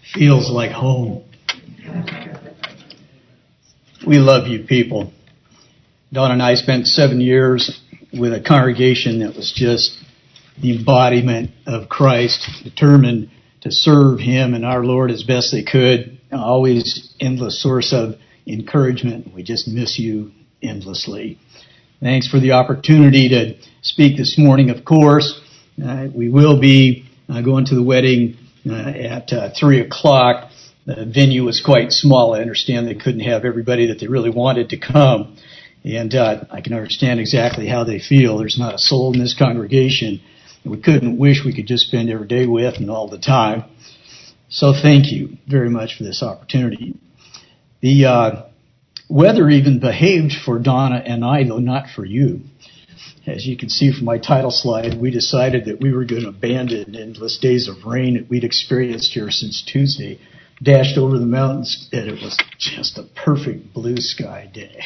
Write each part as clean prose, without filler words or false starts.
Feels like home. We love you people. Dawn and I spent 7 years with a congregation that was just the embodiment of Christ, determined to serve Him and our Lord as best they could. Always endless source of encouragement. We just miss you endlessly. Thanks for the opportunity to speak this morning, of course. We will be going to the wedding at 3 o'clock. The venue was quite small. I understand they couldn't have everybody that they really wanted to come. And I can understand exactly how they feel. There's not a soul in this congregation that we couldn't wish we could just spend every day with and all the time. So thank you very much for this opportunity. The weather even behaved for Donna and I, though not for you. As you can see from my title slide, we decided that we were going to abandon endless days of rain that we'd experienced here since Tuesday. Dashed over the mountains, and it was just a perfect blue sky day.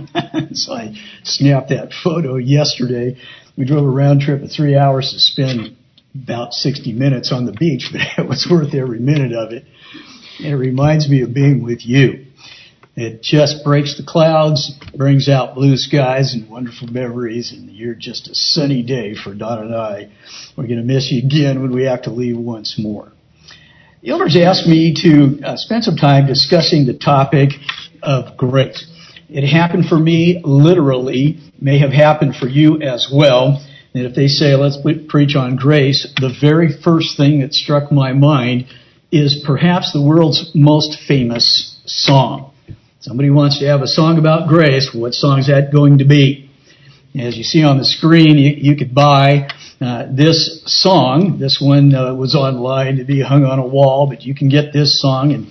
So I snapped that photo yesterday. We drove a round trip of 3 hours to spend about 60 minutes on the beach, but it was worth every minute of it. And it reminds me of being with you. It just breaks the clouds, brings out blue skies and wonderful memories, and you're just a sunny day for Don and I. We're going to miss you again when we have to leave once more. The elders asked me to spend some time discussing the topic of grace. It happened for me literally, may have happened for you as well. And if they say, let's preach on grace, the very first thing that struck my mind is perhaps the world's most famous song. Somebody wants to have a song about grace. What song is that going to be? As you see on the screen, you could buy this song. This one was online to be hung on a wall, but you can get this song in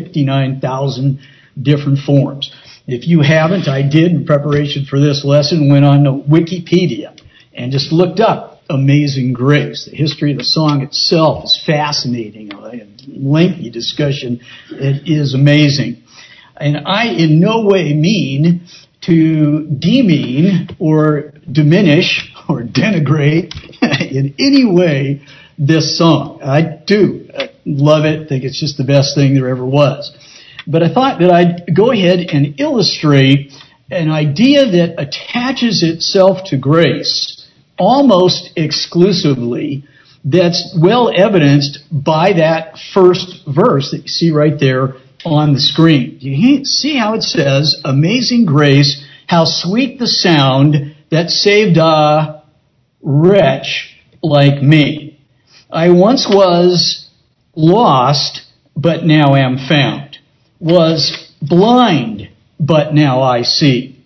59,000 different forms. If you haven't, I did in preparation for this lesson, went on to Wikipedia and just looked up Amazing Grace. The history of the song itself is fascinating. A lengthy discussion. It is amazing. And I in no way mean to demean or diminish or denigrate in any way this song. I do love it, think it's just the best thing there ever was. But I thought that I'd go ahead and illustrate an idea that attaches itself to grace almost exclusively, that's well evidenced by that first verse that you see right there on the screen. You see how it says, Amazing Grace, how sweet the sound that saved a wretch like me. I once was lost, but now am found. Was blind, but now I see.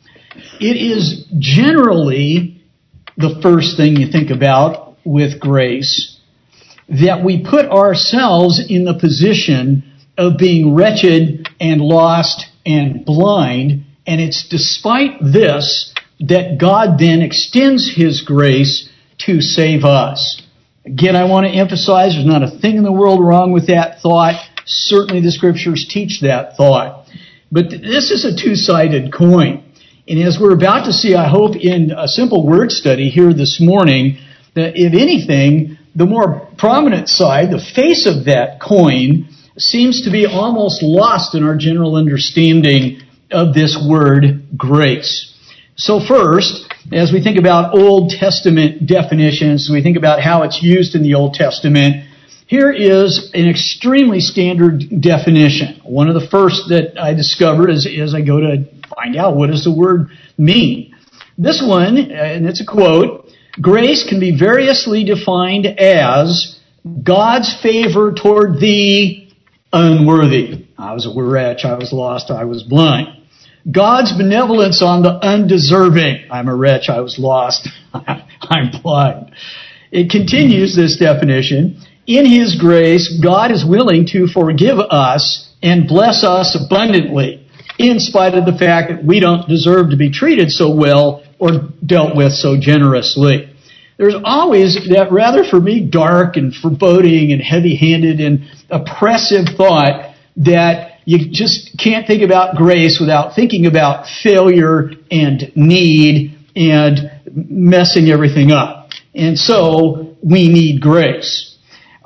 It is generally the first thing you think about with grace, that we put ourselves in the position of being wretched and lost and blind, and it's despite this that God then extends His grace to save us. Again, I want to emphasize there's not a thing in the world wrong with that thought. Certainly the Scriptures teach that thought. But this is a two-sided coin. And as we're about to see, I hope, in a simple word study here this morning, that if anything, the more prominent side, the face of that coin, seems to be almost lost in our general understanding of this word grace. So first, as we think about Old Testament definitions, we think about how it's used in the Old Testament, here is an extremely standard definition. One of the first that I discovered as I go to find out what does the word mean. This one, and it's a quote, grace can be variously defined as God's favor toward the unworthy. I was a wretch, I was lost, I was blind. God's benevolence on the undeserving. I'm a wretch, I was lost, I'm blind. It continues, this definition. In His grace, God is willing to forgive us and bless us abundantly, in spite of the fact that we don't deserve to be treated so well or dealt with so generously. There's always that rather, for me, dark and foreboding and heavy-handed and oppressive thought that you just can't think about grace without thinking about failure and need and messing everything up. And so we need grace.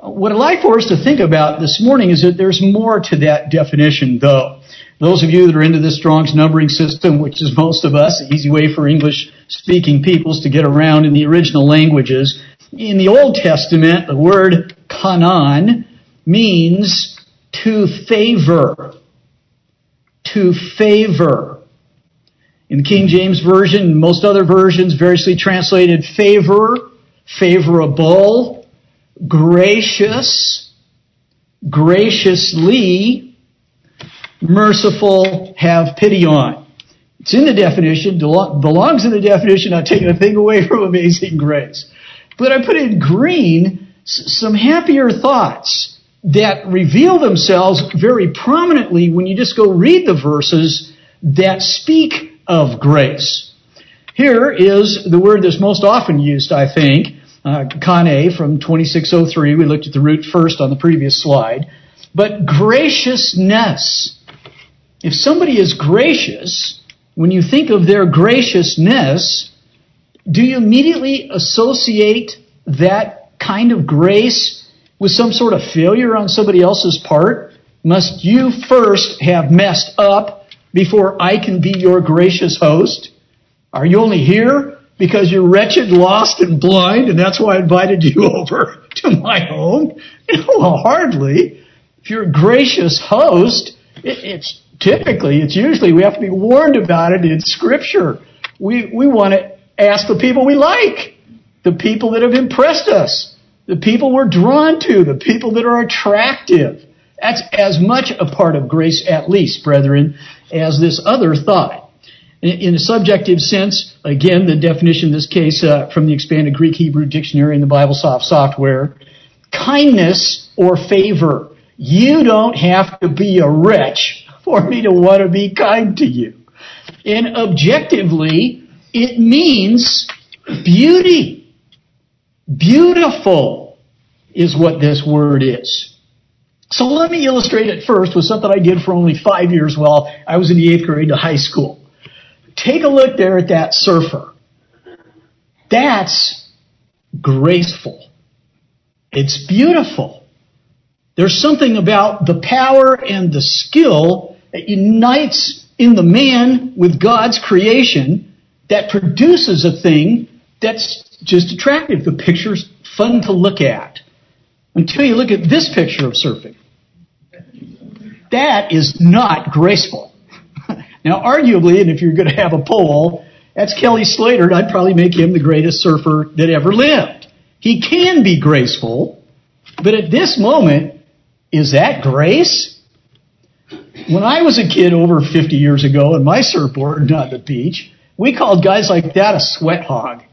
What I'd like for us to think about this morning is that there's more to that definition, though. Those of you that are into the Strong's numbering system, which is most of us, an easy way for English-speaking peoples to get around in the original languages. In the Old Testament, the word kanan means to favor. To favor. In the King James Version and most other versions, variously translated favor, favorable, gracious, graciously, merciful, have pity on. It's in the definition, belongs in the definition, not taking a thing away from amazing grace. But I put in green some happier thoughts that reveal themselves very prominently when you just go read the verses that speak of grace. Here is the word that's most often used, I think, kane from 2603. We looked at the root first on the previous slide. But graciousness. If somebody is gracious, when you think of their graciousness, do you immediately associate that kind of grace with some sort of failure on somebody else's part? Must you first have messed up before I can be your gracious host? Are you only here because you're wretched, lost, and blind, and that's why I invited you over to my home? Well, hardly. If you're a gracious host, it's usually we have to be warned about it in Scripture. We want to ask the people we like, the people that have impressed us, the people we're drawn to, the people that are attractive. That's as much a part of grace, at least, brethren, as this other thought. In a subjective sense, again, the definition in this case from the expanded Greek Hebrew dictionary in the BibleSoft software, kindness or favor. You don't have to be a wretch for me to want to be kind to you. And objectively, it means beauty. Beautiful is what this word is. So let me illustrate it first with something I did for only 5 years while I was in the 8th grade to high school. Take a look there at that surfer. That's graceful. It's beautiful. There's something about the power and the skill that unites in the man with God's creation that produces a thing that's just attractive. The picture's fun to look at. Until you look at this picture of surfing. That is not graceful. Now, arguably, and if you're going to have a poll, that's Kelly Slater, and I'd probably make him the greatest surfer that ever lived. He can be graceful, but at this moment, is that grace? When I was a kid over 50 years ago and my surfboard on the beach, we called guys like that a sweat hog.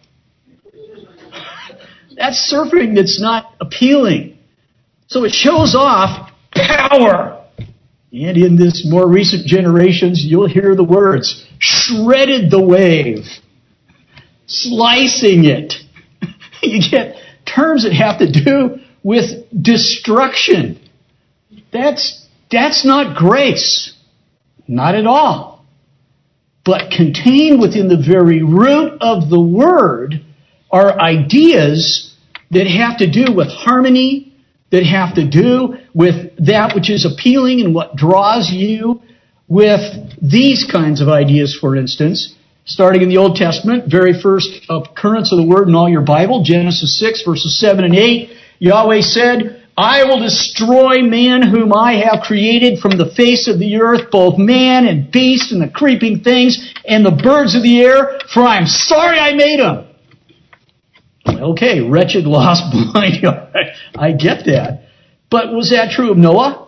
That's surfing that's not appealing. So it shows off power. And in this more recent generations, you'll hear the words, shredded the wave, slicing it. You get terms that have to do with destruction. That's not grace. Not at all. But contained within the very root of the word are ideas that have to do with harmony, that have to do with that which is appealing and what draws you, with these kinds of ideas, for instance. Starting in the Old Testament, very first occurrence of the word in all your Bible, Genesis 6, verses 7 and 8, Yahweh said, I will destroy man whom I have created from the face of the earth, both man and beast and the creeping things and the birds of the air, for I am sorry I made them. Okay, wretched, lost, blind. I get that. But was that true of Noah?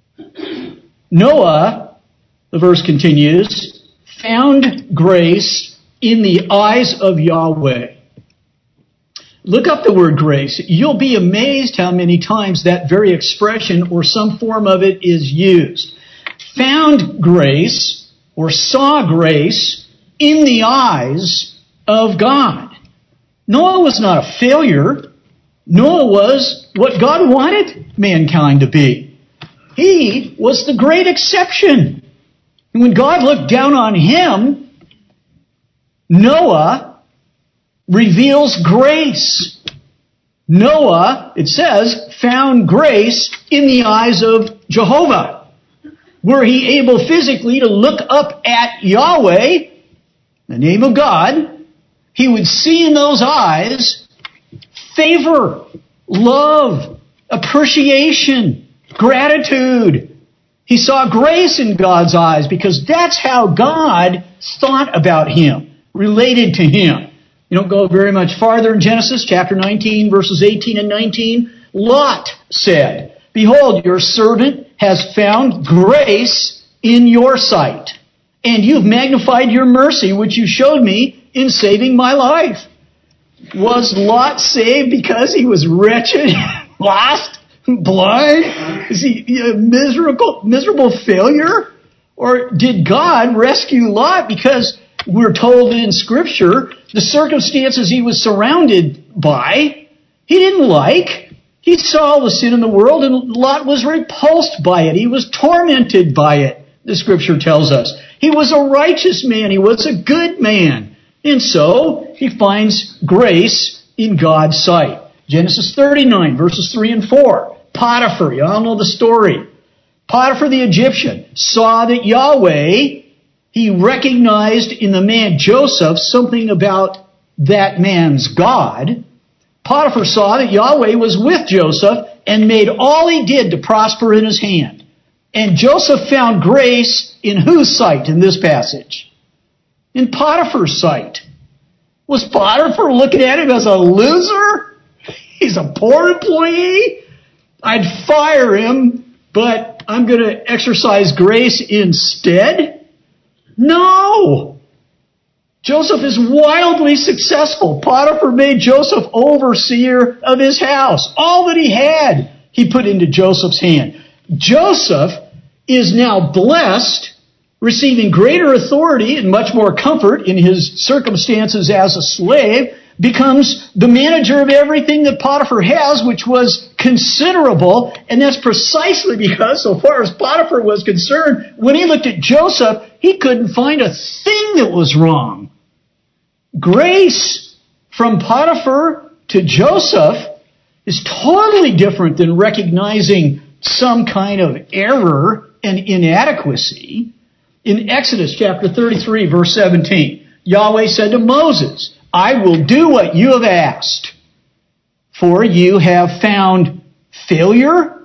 Noah, the verse continues, found grace in the eyes of Yahweh. Look up the word grace. You'll be amazed how many times that very expression or some form of it is used. Found grace or saw grace in the eyes of God. Noah was not a failure. Noah was what God wanted mankind to be. He was the great exception. And when God looked down on him, Noah reveals grace. Noah, it says, found grace in the eyes of Jehovah? Were he able physically to look up at Yahweh, the name of God? He would see in those eyes favor, love, appreciation, gratitude. He saw grace in God's eyes because that's how God thought about him, related to him. You don't go very much farther in Genesis chapter 19, verses 18 and 19. Lot said, "Behold, your servant has found grace in your sight, and you've magnified your mercy, which you showed me in saving my life." Was Lot saved because he was wretched, lost, blind? Is he a miserable failure? Or did God rescue Lot because we're told in Scripture the circumstances he was surrounded by, he didn't like. He saw the sin in the world, and Lot was repulsed by it. He was tormented by it, the Scripture tells us. He was a righteous man. He was a good man. And so he finds grace in God's sight. Genesis 39, verses 3 and 4. Potiphar, you all know the story. Potiphar the Egyptian saw that Yahweh, he recognized in the man Joseph something about that man's God. Potiphar saw that Yahweh was with Joseph and made all he did to prosper in his hand. And Joseph found grace in whose sight in this passage? In Potiphar's sight. Was Potiphar looking at him as a loser? He's a poor employee? I'd fire him, but I'm going to exercise grace instead? No! Joseph is wildly successful. Potiphar made Joseph overseer of his house. All that he had, he put into Joseph's hand. Joseph is now blessed, receiving greater authority and much more comfort in his circumstances as a slave, becomes the manager of everything that Potiphar has, which was considerable, and that's precisely because, so far as Potiphar was concerned, when he looked at Joseph, he couldn't find a thing that was wrong. Grace from Potiphar to Joseph is totally different than recognizing some kind of error and inadequacy. In Exodus chapter 33, verse 17, Yahweh said to Moses, "I will do what you have asked, for you have found failure?"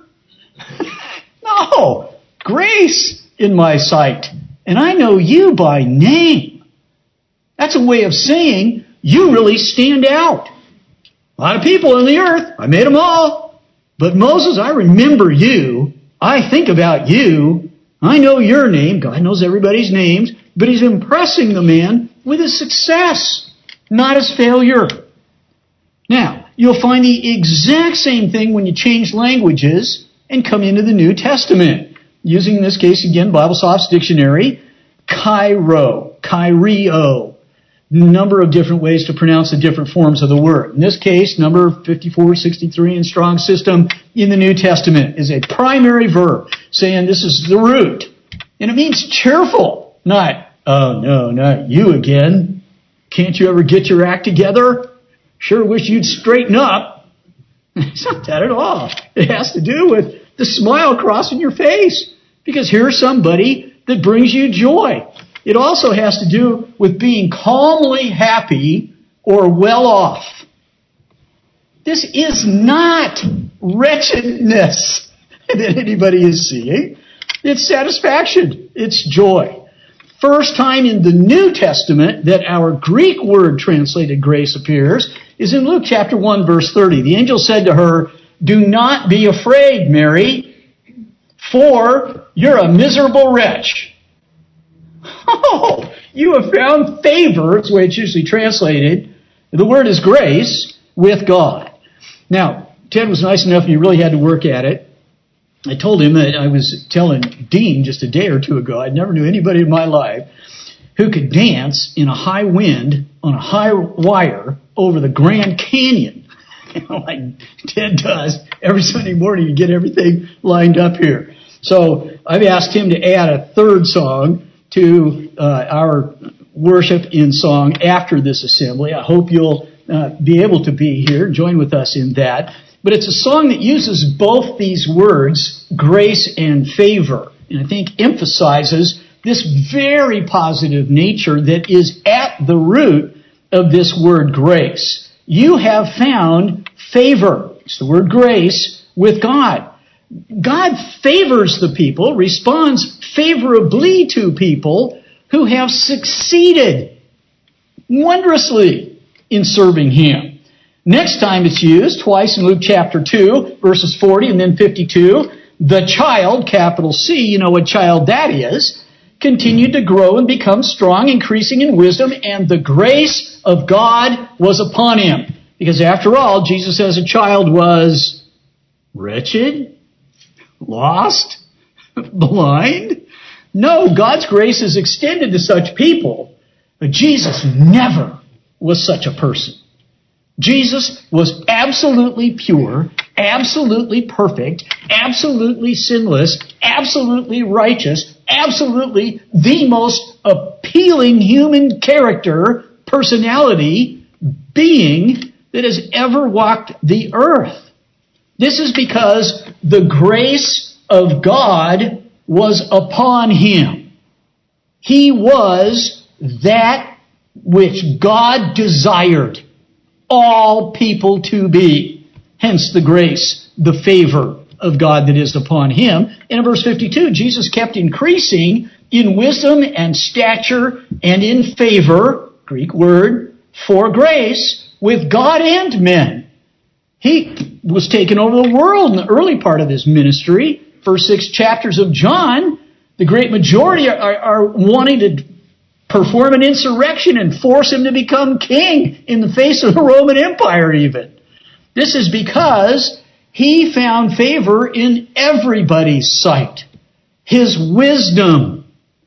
No, grace in my sight, and I know you by name. That's a way of saying you really stand out. A lot of people on the earth, I made them all. But Moses, I remember you. I think about you. I know your name. God knows everybody's names. But he's impressing the man with his success, not his failure. Now, you'll find the exact same thing when you change languages and come into the New Testament. Using, in this case, again, BibleSoft's dictionary, Kyrio. Number of different ways to pronounce the different forms of the word. In this case, number 5463 in Strong System in the New Testament is a primary verb, saying this is the root. And it means cheerful, not, oh no, not you again. Can't you ever get your act together? Sure wish you'd straighten up. It's not that at all. It has to do with the smile crossing your face, because here's somebody that brings you joy. It also has to do with being calmly happy or well off. This is not wretchedness that anybody is seeing. It's satisfaction. It's joy. First time in the New Testament that our Greek word translated grace appears is in Luke chapter 1, verse 30. The angel said to her, "Do not be afraid, Mary, for you're a miserable wretch." Oh, you have found favor, that's the way it's usually translated. The word is grace with God. Now, Ted was nice enough and he really had to work at it. I told him that I was telling Dean just a day or two ago, I never knew anybody in my life who could dance in a high wind on a high wire over the Grand Canyon. Like Ted does every Sunday morning to get everything lined up here. So I've asked him to add a third song to our worship in song after this assembly. I hope you'll be able to be here, join with us in that. But it's a song that uses both these words, grace and favor, and I think emphasizes this very positive nature that is at the root of this word grace. You have found favor, it's the word grace, with God. God favors the people, responds favorably to people who have succeeded wondrously in serving Him. Next time it's used, twice in Luke chapter 2, verses 40 and then 52, the child, capital C, you know what child that is, continued to grow and become strong, increasing in wisdom, and the grace of God was upon him. Because after all, Jesus as a child was wretched, lost, blind. No, God's grace is extended to such people, but Jesus never was such a person. Jesus was absolutely pure, absolutely perfect, absolutely sinless, absolutely righteous, absolutely the most appealing human character, personality, being that has ever walked the earth. This is because the grace of God was upon him. He was that which God desired all people to be. Hence the grace, the favor of God that is upon him. And in verse 52, Jesus kept increasing in wisdom and stature and in favor, Greek word, for grace, with God and men. He was taking over the world in the early part of his ministry. First 6 chapters of John, the great majority are wanting to perform an insurrection and force him to become king in the face of the Roman Empire even. This is because he found favor in everybody's sight. His wisdom,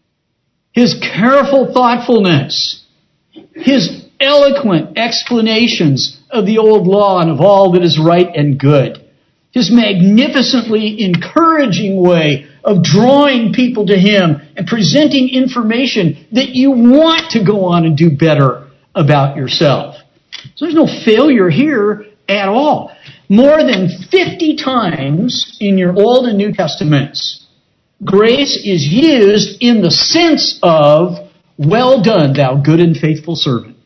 his careful thoughtfulness, his eloquent explanations of the old law and of all that is right and good, his magnificently encouraging way of drawing people to him and presenting information that you want to go on and do better about yourself. So there's no failure here at all. More than 50 times in your Old and New Testaments, grace is used in the sense of, well done, thou good and faithful servant.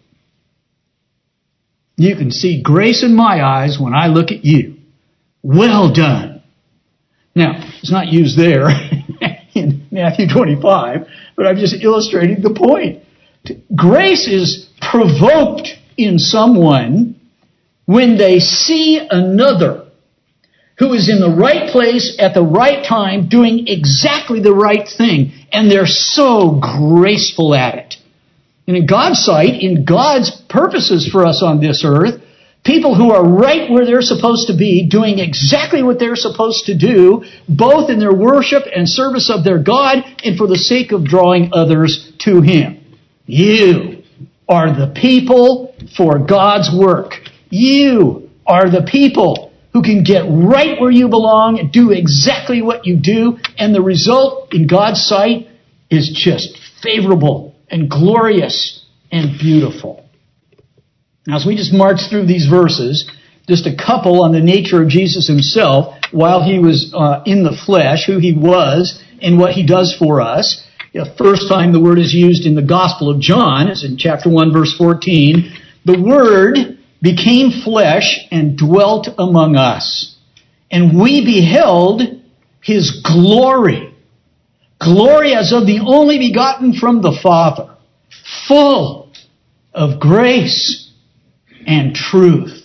You can see grace in my eyes when I look at you. Well done. Now, it's not used there in Matthew 25, but I'm just illustrating the point. Grace is provoked in someone when they see another who is in the right place at the right time doing exactly the right thing, and they're so graceful at it. And in God's sight, in God's purposes for us on this earth, people who are right where they're supposed to be, doing exactly what they're supposed to do, both in their worship and service of their God, and for the sake of drawing others to Him. You are the people for God's work. You are the people who can get right where you belong and do exactly what you do, and the result in God's sight is just favorable and glorious and beautiful. Now, as we just march through these verses, just a couple on the nature of Jesus himself while he was in the flesh, who he was, and what he does for us. The first time the word is used in the Gospel of John is in chapter 1, verse 14. The Word became flesh and dwelt among us, and we beheld his glory. Glory as of the only begotten from the Father, full of grace and truth.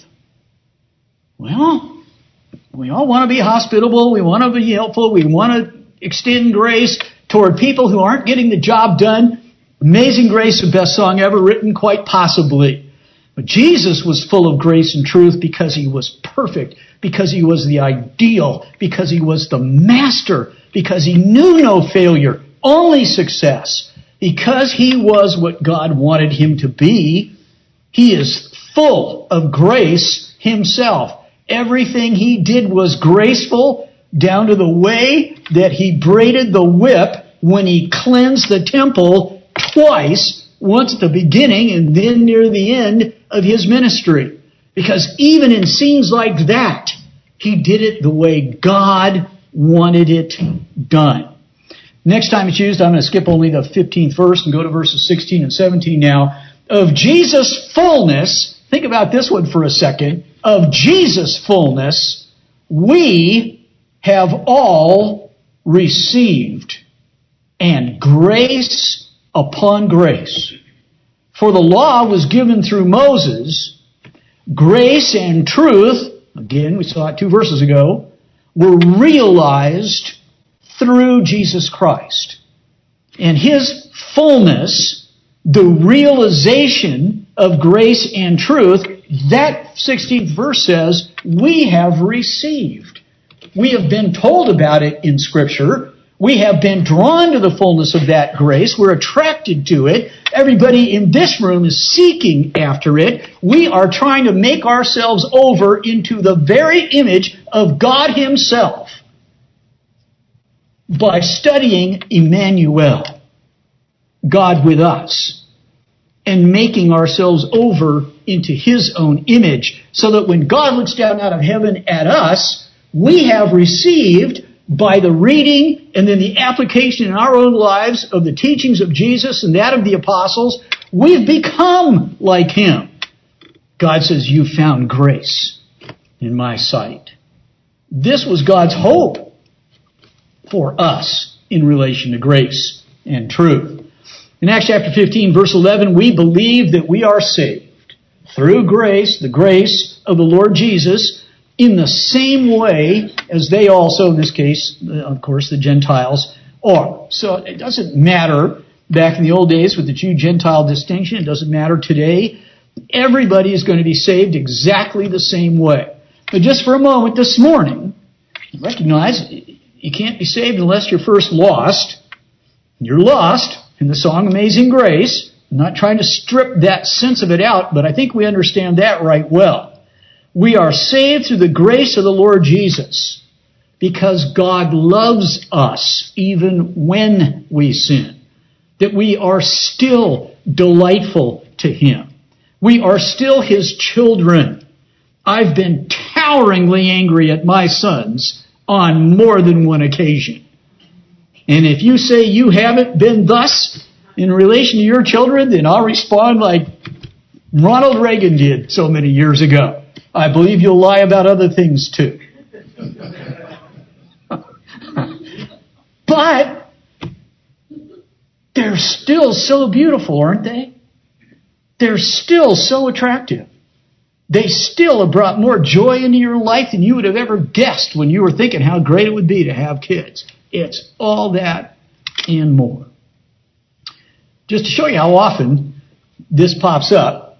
Well, we all want to be hospitable. We want to be helpful. We want to extend grace toward people who aren't getting the job done. Amazing Grace, the best song ever written, quite possibly. But Jesus was full of grace and truth because he was perfect, because he was the ideal, because he was the master, because he knew no failure, only success. Because he was what God wanted him to be, he is full of grace himself. Everything he did was graceful, down to the way that he braided the whip when he cleansed the temple twice, once at the beginning and then near the end of his ministry. Because even in scenes like that, He did it the way God wanted it done. Next time it's used, I'm going to skip only the 15th verse and go to verses 16 and 17 now. Of Jesus' fullness, think about this one for a second. Of Jesus' fullness, we have all received, and grace upon grace. For the law was given through Moses, grace and truth, again, we saw it 2 verses ago, were realized through Jesus Christ. And His fullness, the realization of grace and truth, that 16th verse says, we have received. We have been told about it in Scripture. We have been drawn to the fullness of that grace. We're attracted to it. Everybody in this room is seeking after it. We are trying to make ourselves over into the very image of God Himself by studying Emmanuel, God with us, and making ourselves over into His own image, so that when God looks down out of heaven at us, we have received, by the reading and then the application in our own lives of the teachings of Jesus and that of the apostles, we've become like Him. God says, you found grace in my sight. This was God's hope for us in relation to grace and truth. In Acts chapter 15, verse 11, we believe that we are saved through grace, the grace of the Lord Jesus, in the same way as they also, in this case, of course, the Gentiles are. So it doesn't matter back in the old days with the Jew-Gentile distinction. It doesn't matter today. Everybody is going to be saved exactly the same way. But just for a moment this morning, recognize you can't be saved unless you're first lost. You're lost in the song Amazing Grace. I'm not trying to strip that sense of it out, but I think we understand that right well. We are saved through the grace of the Lord Jesus because God loves us even when we sin. That we are still delightful to Him. We are still His children. I've been toweringly angry at my sons on more than one occasion. And if you say you haven't been thus in relation to your children, then I'll respond like Ronald Reagan did so many years ago. I believe you'll lie about other things too. But they're still so beautiful, aren't they? They're still so attractive. They still have brought more joy into your life than you would have ever guessed when you were thinking how great it would be to have kids. It's all that and more. Just to show you how often this pops up,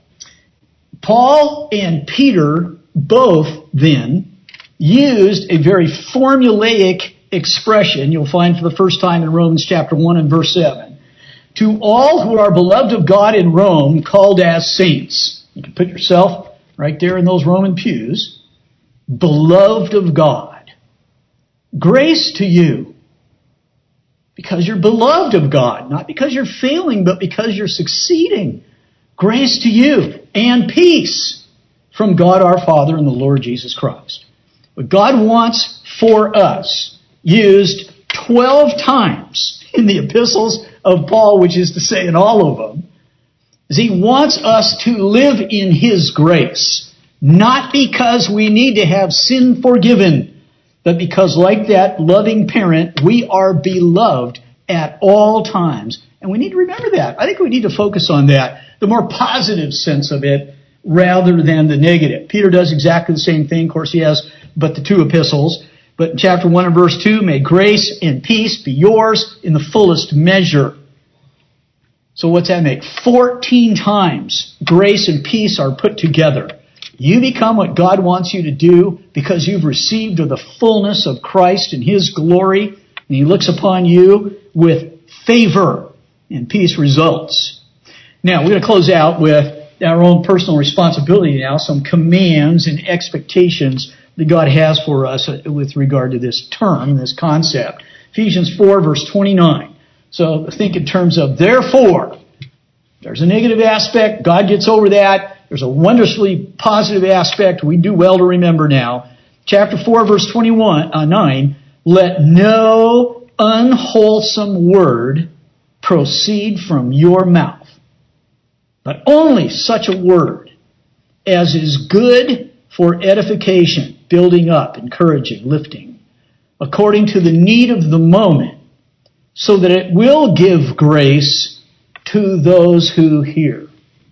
Paul and Peter both then used a very formulaic expression you'll find for the first time in Romans chapter 1 and verse 7. To all who are beloved of God in Rome, called as saints. You can put yourself right there in those Roman pews. Beloved of God. Grace to you. Because you're beloved of God. Not because you're failing, but because you're succeeding. Grace to you. And peace from God our Father and the Lord Jesus Christ. What God wants for us, used 12 times in the epistles of Paul, which is to say in all of them, is He wants us to live in His grace. Not because we need to have sin forgiven, but because like that loving parent, we are beloved at all times. And we need to remember that. I think we need to focus on that, the more positive sense of it, rather than the negative. Peter does exactly the same thing. Of course, he has but the 2 epistles. But in chapter 1 and verse 2, may grace and peace be yours in the fullest measure. So what's that make? 14 times grace and peace are put together. You become what God wants you to do because you've received of the fullness of Christ and His glory, and He looks upon you with favor, and peace results. Now, we're going to close out with our own personal responsibility now, some commands and expectations that God has for us with regard to this term, this concept. Ephesians 4, verse 29. So think in terms of therefore. There's a negative aspect. God gets over that. There's a wondrously positive aspect we do well to remember now. Chapter 4, verse 9, let no unwholesome word proceed from your mouth, but only such a word as is good for edification, building up, encouraging, lifting, according to the need of the moment, so that it will give grace to those who hear.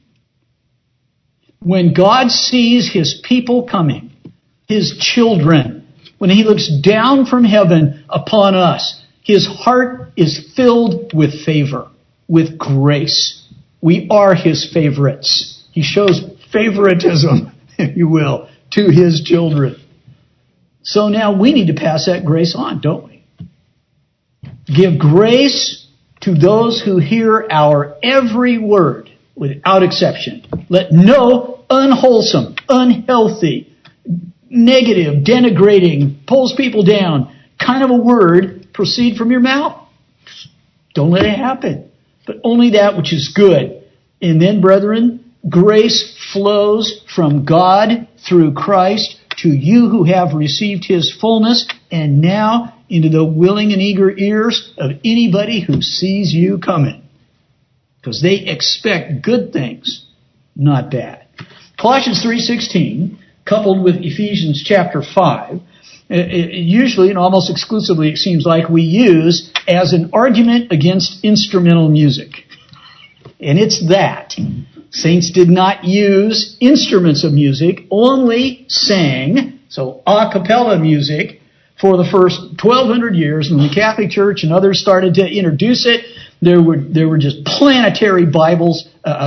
When God sees His people coming, His children, when He looks down from heaven upon us, His heart is filled with favor, with grace. We are His favorites. He shows favoritism, if you will, to His children. So now we need to pass that grace on, don't we? Give grace to those who hear our every word without exception. Let no unwholesome, unhealthy, negative, denigrating, pulls people down kind of a word proceed from your mouth. Don't let it happen. But only that which is good. And then, brethren, grace flows from God through Christ to you who have received His fullness, and now into the willing and eager ears of anybody who sees you coming. Because they expect good things, not bad. Colossians 3:16, coupled with Ephesians chapter 5, usually and almost exclusively, it seems like, we use as an argument against instrumental music. And it's that. Saints did not use instruments of music, only sang, so a cappella music, for the first 1,200 years. When the Catholic Church and others started to introduce it, there were just planetary battles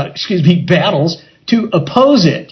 to oppose it.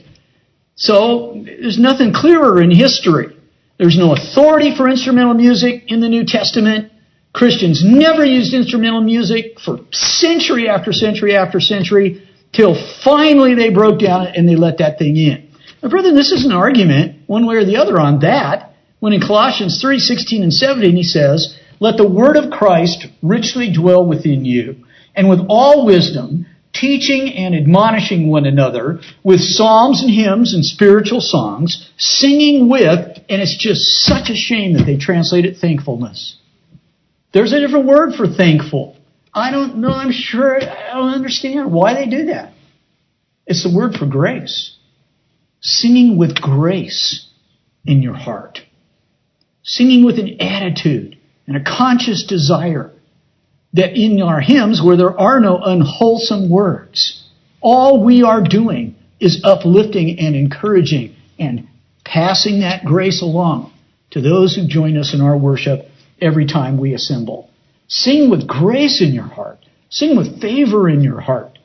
So there's nothing clearer in history. There's no authority for instrumental music in the New Testament. Christians never used instrumental music for century after century after century, till finally they broke down and they let that thing in. Now, brethren, this is an argument, one way or the other, on that, when in Colossians 3:16 and 17 he says, let the word of Christ richly dwell within you, and with all wisdom, teaching and admonishing one another with psalms and hymns and spiritual songs, singing with, and it's just such a shame that they translate it thankfulness. There's a different word for thankful. I don't know, I don't understand why they do that. It's the word for grace. Singing with grace in your heart. Singing with an attitude and a conscious desire that in our hymns where there are no unwholesome words, all we are doing is uplifting and encouraging and passing that grace along to those who join us in our worship every time we assemble. Sing with grace in your heart. Sing with favor in your heart.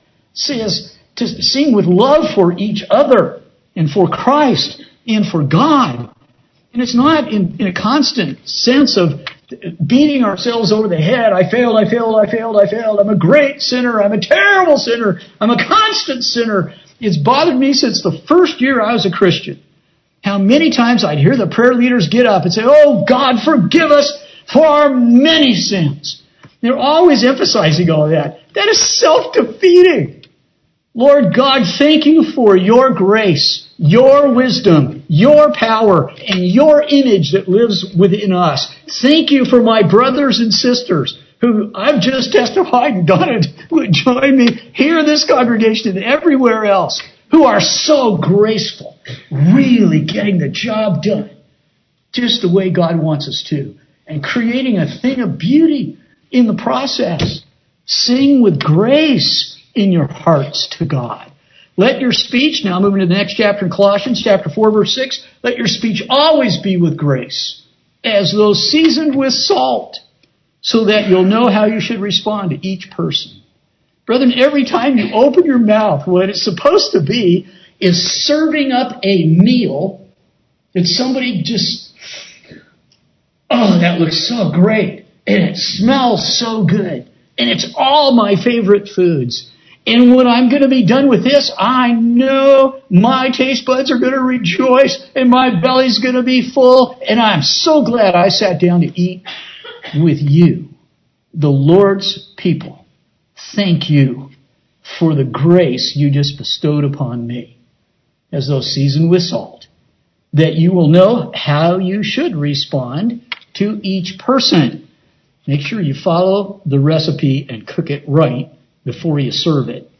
To sing with love for each other and for Christ and for God. And it's not in a constant sense of beating ourselves over the head. I failed. I'm a great sinner. I'm a terrible sinner. I'm a constant sinner. It's bothered me since the first year I was a Christian. How many times I'd hear the prayer leaders get up and say, oh, God, forgive us for our many sins. They're always emphasizing all that. That is self-defeating. Lord God, thank you for your grace, your wisdom, your power, and your image that lives within us. Thank you for my brothers and sisters who I've just testified and done it, would join me here in this congregation and everywhere else, who are so graceful, really getting the job done just the way God wants us to, and creating a thing of beauty in the process. Sing with grace in your hearts to God. Let your speech, now moving to the next chapter in Colossians, chapter 4, verse 6, let your speech always be with grace, as though seasoned with salt, so that you'll know how you should respond to each person. Brethren, every time you open your mouth, what it's supposed to be is serving up a meal that somebody just, oh, that looks so great, and it smells so good, and it's all my favorite foods. And when I'm going to be done with this, I know my taste buds are going to rejoice and my belly's going to be full. And I'm so glad I sat down to eat with you, the Lord's people. Thank you for the grace you just bestowed upon me, as though seasoned with salt, that you will know how you should respond to each person. Make sure you follow the recipe and cook it right before you serve it.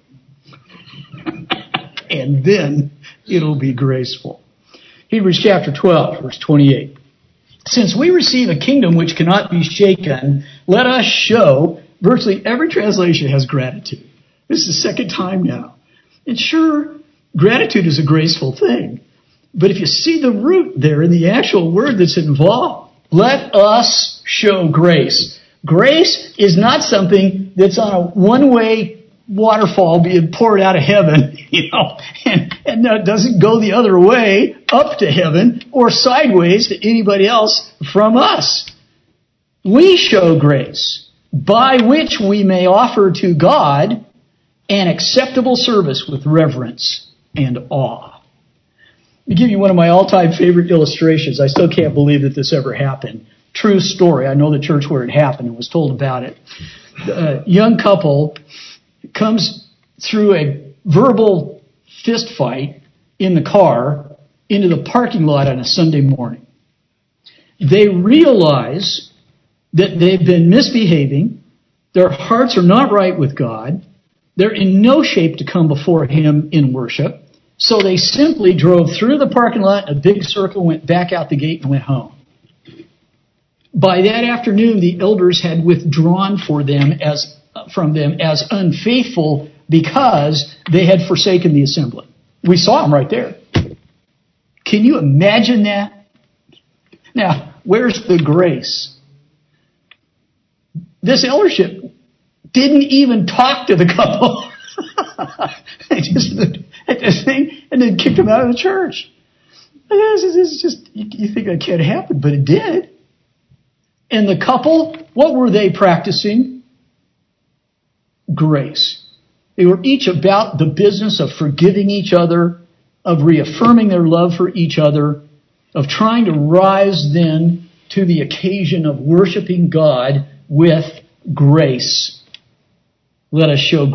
And then it'll be graceful. Hebrews chapter 12, verse 28. Since we receive a kingdom which cannot be shaken, let us show, virtually every translation has gratitude. This is the second time now. And sure, gratitude is a graceful thing. But if you see the root there in the actual word that's involved, let us show grace. Grace is not something that's on a one-way waterfall being poured out of heaven, and it doesn't go the other way up to heaven or sideways to anybody else from us. We show grace by which we may offer to God an acceptable service with reverence and awe. Let me give you one of my all-time favorite illustrations. I still can't believe that this ever happened. True story. I know the church where it happened and was told about it. A young couple comes through a verbal fist fight in the car into the parking lot on a Sunday morning. They realize that they've been misbehaving. Their hearts are not right with God. They're in no shape to come before Him in worship. So they simply drove through the parking lot in a big circle, went back out the gate, and went home. By that afternoon, the elders had withdrawn from them as unfaithful because they had forsaken the assembly. We saw them right there. Can you imagine that? Now, where's the grace? This eldership didn't even talk to the couple. They just looked at this thing and then kicked them out of the church. This is just, you think that can't happen, but it did. And the couple, what were they practicing? Grace. They were each about the business of forgiving each other, of reaffirming their love for each other, of trying to rise then to the occasion of worshiping God with grace. Let us show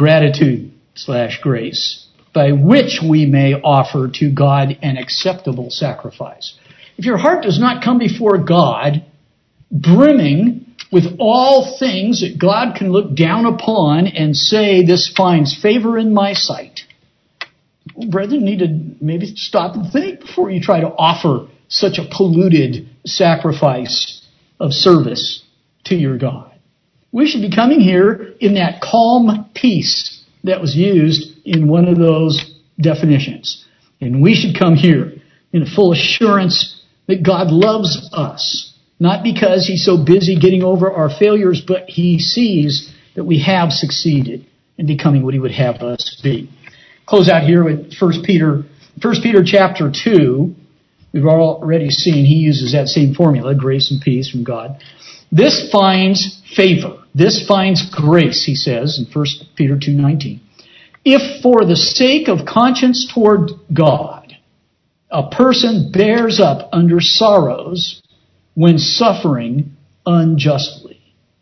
gratitude/grace, by which we may offer to God an acceptable sacrifice. If your heart does not come before God brimming with all things that God can look down upon and say, this finds favor in my sight, brethren, you need to maybe stop and think before you try to offer such a polluted sacrifice of service to your God. We should be coming here in that calm peace that was used in one of those definitions. And we should come here in a full assurance that God loves us. Not because He's so busy getting over our failures, but He sees that we have succeeded in becoming what He would have us be. Close out here with 1 Peter chapter 2. We've already seen He uses that same formula, grace and peace from God. This finds favor. This finds grace, he says in 1 Peter 2:19. If for the sake of conscience toward God, a person bears up under sorrows when suffering unjustly.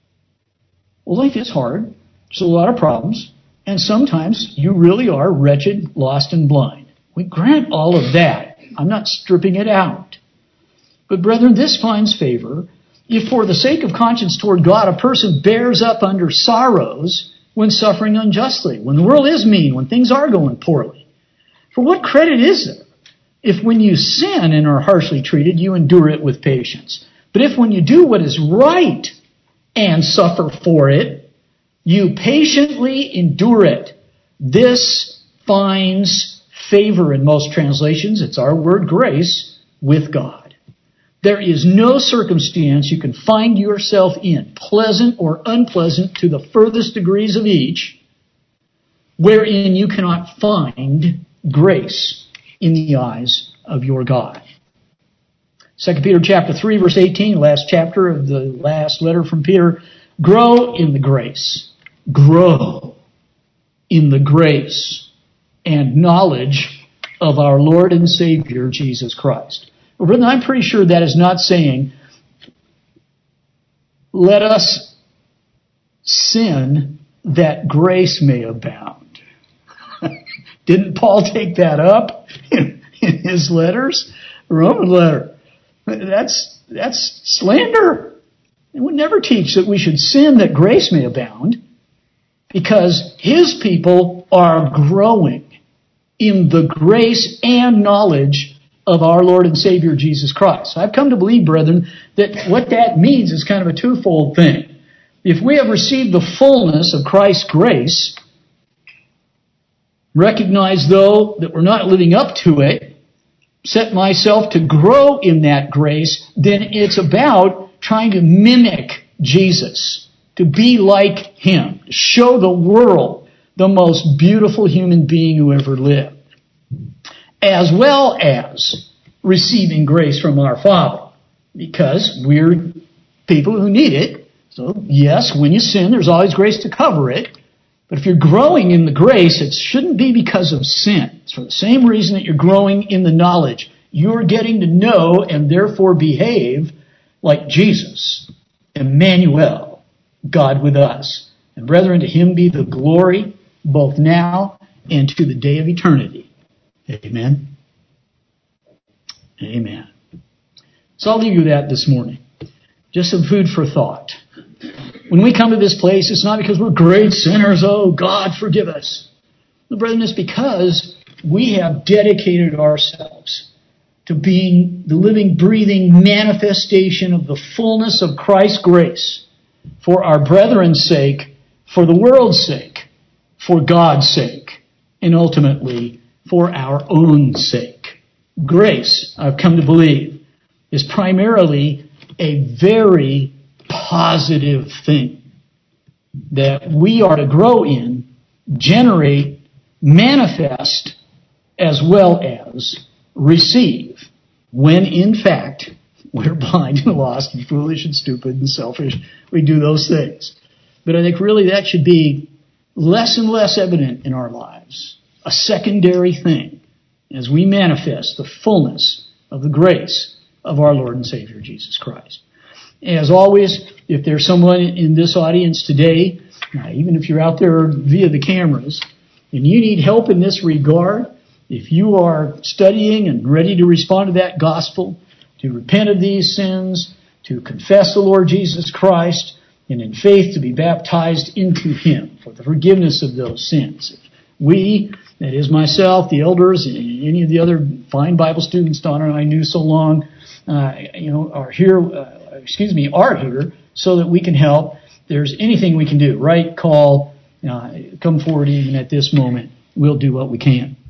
Well, life is hard. There's a lot of problems. And sometimes you really are wretched, lost, and blind. We grant all of that. I'm not stripping it out. But brethren, this finds favor if for the sake of conscience toward God, a person bears up under sorrows when suffering unjustly, when the world is mean, when things are going poorly. For what credit is there if when you sin and are harshly treated, you endure it with patience? But if when you do what is right and suffer for it, you patiently endure it, this finds favor in most translations. It's our word grace with God. There is no circumstance you can find yourself in, pleasant or unpleasant to the furthest degrees of each, wherein you cannot find grace in the eyes of your God. 2 Peter chapter 3, verse 18, last chapter of the last letter from Peter. Grow in the grace. Grow in the grace and knowledge of our Lord and Savior, Jesus Christ. Well, brethren, I'm pretty sure that is not saying, let us sin that grace may abound. Didn't Paul take that up in his letters? Roman letter. That's slander. It would never teach that we should sin that grace may abound, because his people are growing in the grace and knowledge of our Lord and Savior Jesus Christ. I've come to believe, brethren, that what that means is kind of a twofold thing. If we have received the fullness of Christ's grace, recognize, though, that we're not living up to it, set myself to grow in that grace, then it's about trying to mimic Jesus, to be like him, to show the world the most beautiful human being who ever lived, as well as receiving grace from our Father, because we're people who need it. So yes, when you sin, there's always grace to cover it. But if you're growing in the grace, it shouldn't be because of sin. It's for the same reason that you're growing in the knowledge. You're getting to know and therefore behave like Jesus, Emmanuel, God with us. And brethren, to him be the glory both now and to the day of eternity. Amen. Amen. So I'll leave you with that this morning. Just some food for thought. When we come to this place, it's not because we're great sinners. Oh, God, forgive us. No, brethren, it's because we have dedicated ourselves to being the living, breathing manifestation of the fullness of Christ's grace for our brethren's sake, for the world's sake, for God's sake, and ultimately for our own sake. Grace, I've come to believe, is primarily a very positive thing that we are to grow in, generate, manifest, as well as receive, when in fact we're blind and lost and foolish and stupid and selfish. We do those things. But I think really that should be less and less evident in our lives, a secondary thing, as we manifest the fullness of the grace of our Lord and Savior Jesus Christ. As always, if there's someone in this audience today, even if you're out there via the cameras, and you need help in this regard, if you are studying and ready to respond to that gospel, to repent of these sins, to confess the Lord Jesus Christ, and in faith to be baptized into him for the forgiveness of those sins. We, that is myself, the elders, and any of the other fine Bible students Donna and I knew so long, are here so that we can help. If there's anything we can do, write, call, come forward even at this moment. We'll do what we can.